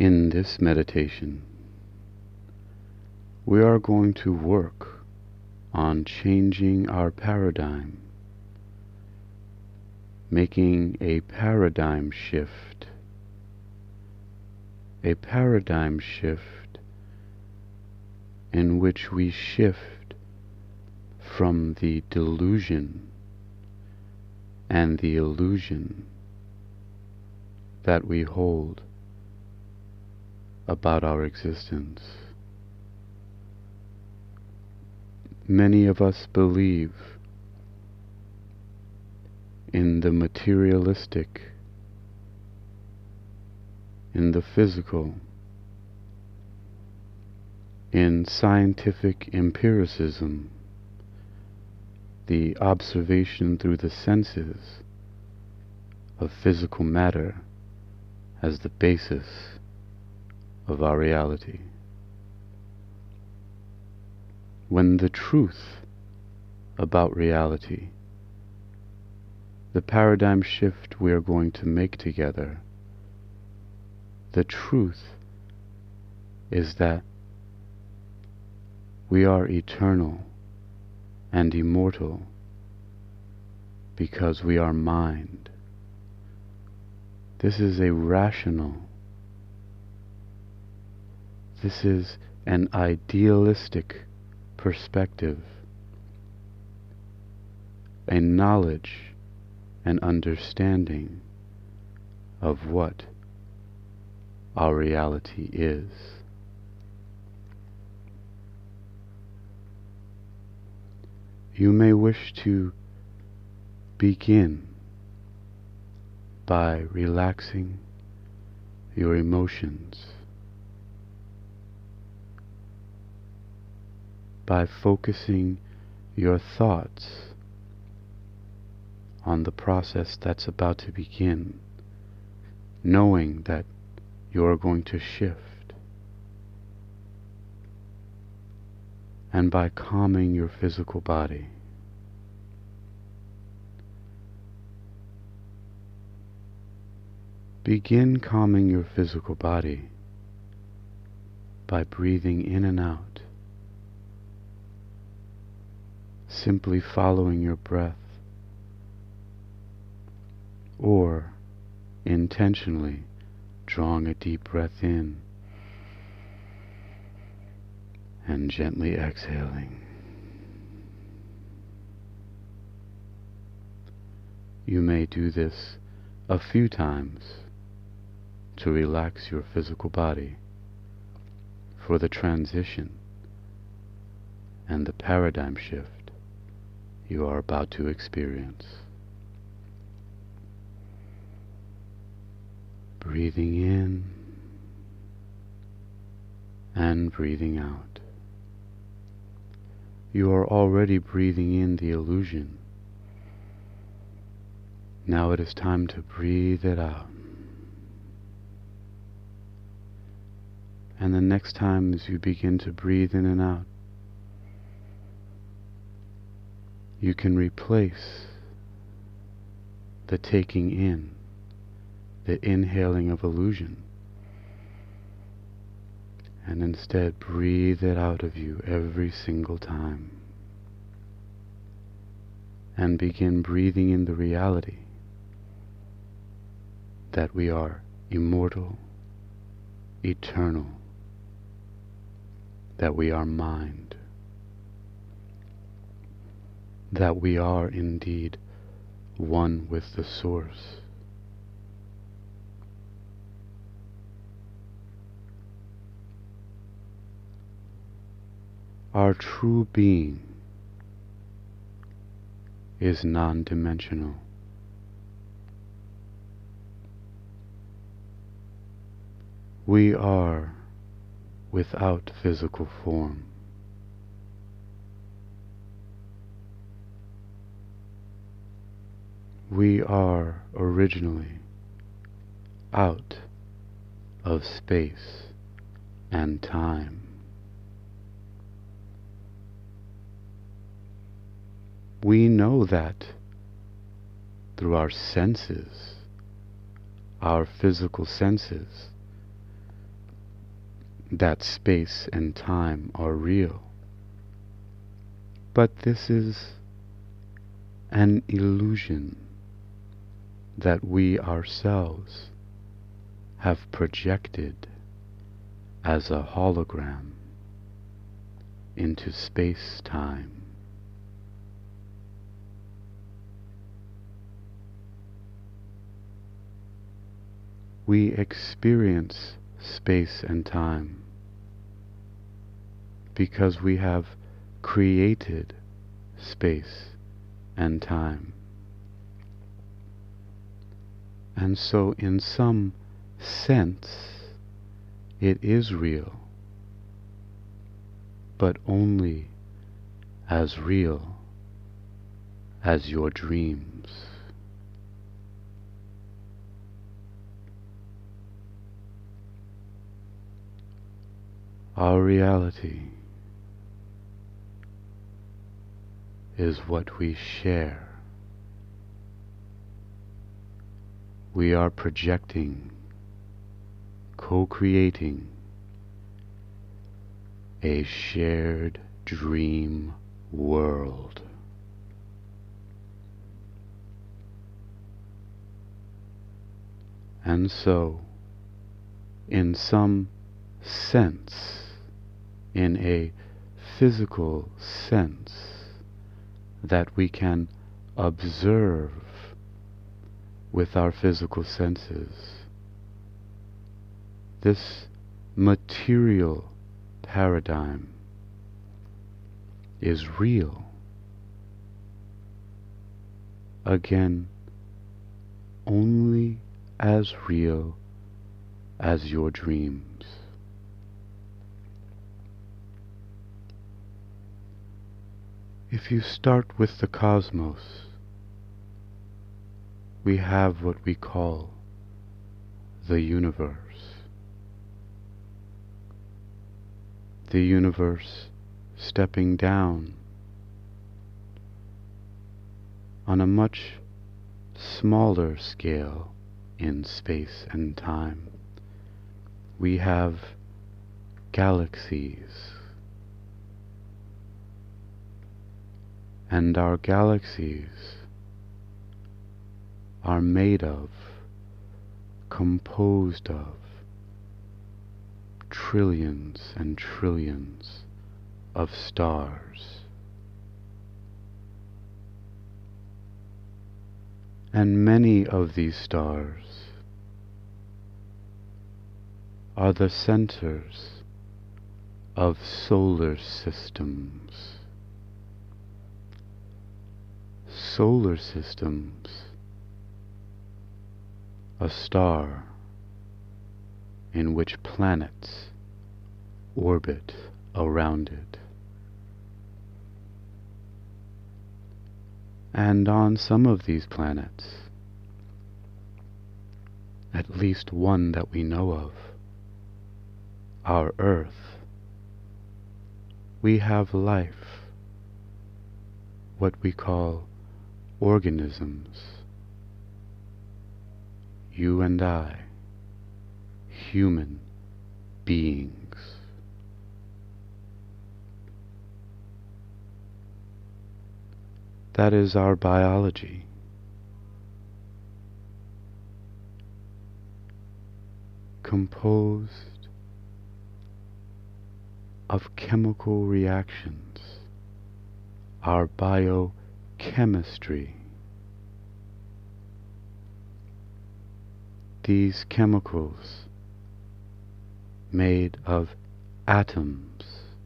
In this meditation, we are going to work on changing our paradigm, making a paradigm shift in which we shift from the delusion and the illusion that we hold about our existence. Many of us believe in the materialistic, in the physical, in scientific empiricism, the observation through the senses of physical matter as the basis of our reality. When the truth about reality, the paradigm shift we are going to make together, the truth is that we are eternal and immortal because we are mind. This is a rational, this is an idealistic perspective, a knowledge and understanding of what our reality is. You may wish to begin by relaxing your emotions, by focusing your thoughts on the process that's about to begin, knowing that you're going to shift, and by calming your physical body. Begin calming your physical body by breathing in and out, simply following your breath, or intentionally drawing a deep breath in and gently exhaling. You may do this a few times to relax your physical body for the transition and the paradigm shift you are about to experience. Breathing in and breathing out. You are already breathing in the illusion. Now it is time to breathe it out. And the next time as you begin to breathe in and out, you can replace the taking in, the inhaling of illusion, and instead breathe it out of you every single time. And begin breathing in the reality that we are immortal, eternal, that we are mind, that we are indeed one with the Source. Our true being is non-dimensional. We are without physical form. We are originally out of space and time. We know that through our senses, our physical senses, that space and time are real. But this is an illusion that we ourselves have projected as a hologram into space-time. We experience space and time because we have created space and time. And so in some sense it is real, but only as real as your dreams. Our reality is what we share. We are projecting, co-creating a shared dream world. And so, in some sense, in a physical sense that we can observe with our physical senses, this material paradigm is real. Again, only as real as your dreams. If you start with the cosmos, we have what we call the universe. The universe stepping down on a much smaller scale in space and time. We have galaxies. And our galaxies are made of, composed of, trillions and trillions of stars. And many of these stars are the centers of solar systems. Solar systems, a star in which planets orbit around it. And on some of these planets, at least one that we know of, our Earth, we have life, what we call organisms. You and I, human beings. That is our biology. Composed of chemical reactions, our biochemistry. These chemicals made of atoms,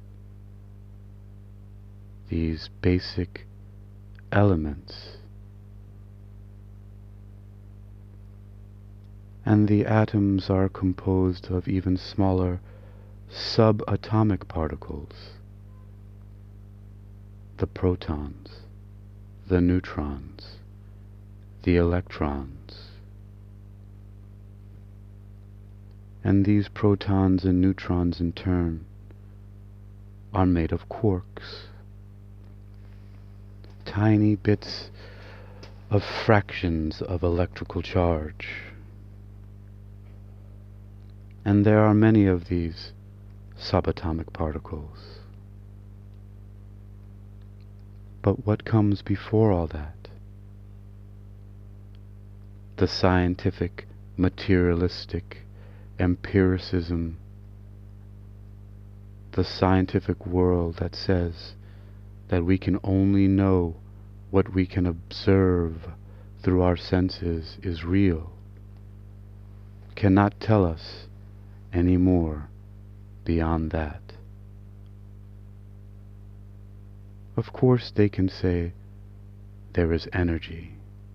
these basic elements, and the atoms are composed of even smaller subatomic particles, the protons, the neutrons, the electrons. And these protons and neutrons in turn are made of quarks, tiny bits of fractions of electrical charge. And there are many of these subatomic particles. But what comes before all that? The scientific, materialistic empiricism, the scientific world that says that we can only know what we can observe through our senses is real, cannot tell us any more beyond that. Of course they can say there is energy,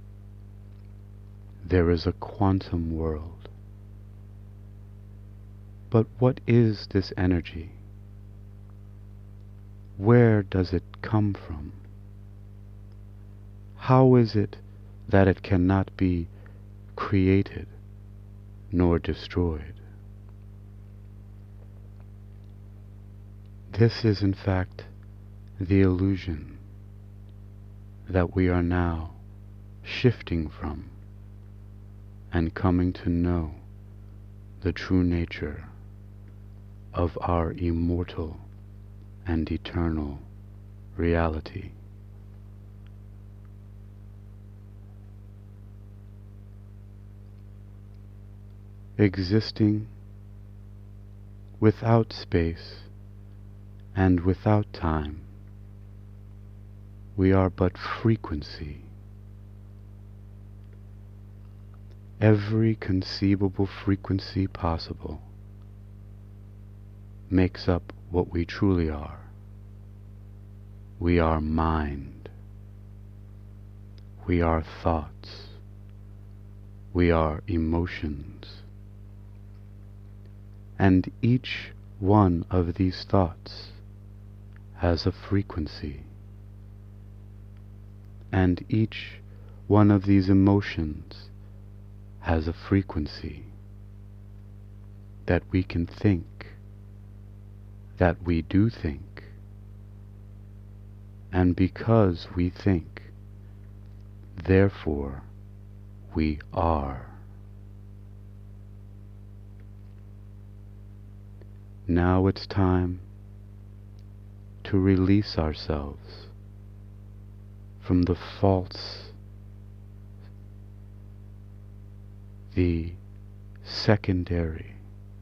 there is a quantum world. But what is this energy? Where does it come from? How is it that it cannot be created nor destroyed? This is in fact the illusion that we are now shifting from and coming to know the true nature of our immortal and eternal reality. Existing without space and without time, we are but frequency. Every conceivable frequency possible makes up what we truly are. We are mind. We are thoughts. We are emotions. And each one of these thoughts has a frequency. And each one of these emotions has a frequency that we can think, that we do think, and because we think, therefore we are. Now it's time to release ourselves from the false, the secondary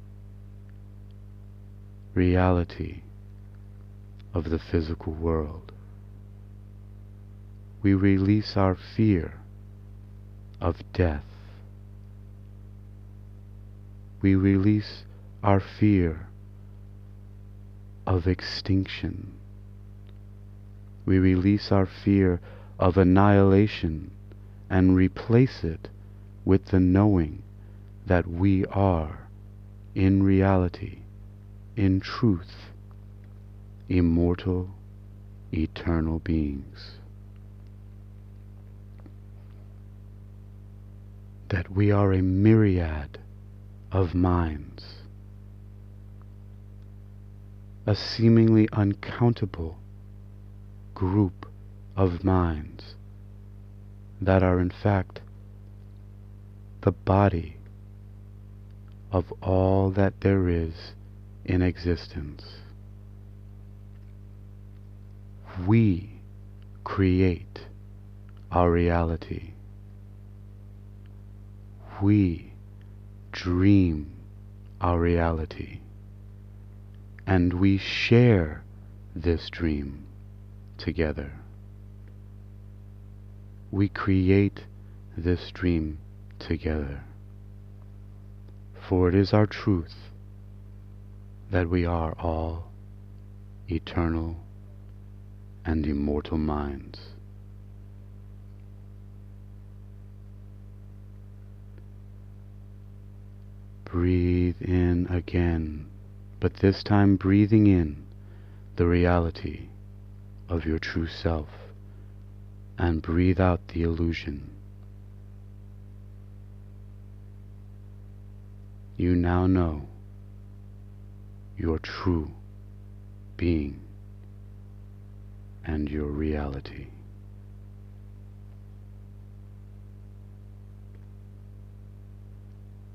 reality of the physical world. We release our fear of death. We release our fear of extinction. We release our fear of annihilation and replace it with the knowing that we are, in reality, in truth, immortal, eternal beings. That we are a myriad of minds, a seemingly uncountable group of minds that are in fact the body of all that there is in existence. We create our reality. We dream our reality. And we share this dream together. We create this dream together. For it is our truth that we are all eternal and immortal minds. Breathe in again, but this time breathing in the reality of your true self, and breathe out the illusion. You now know your true being and your reality.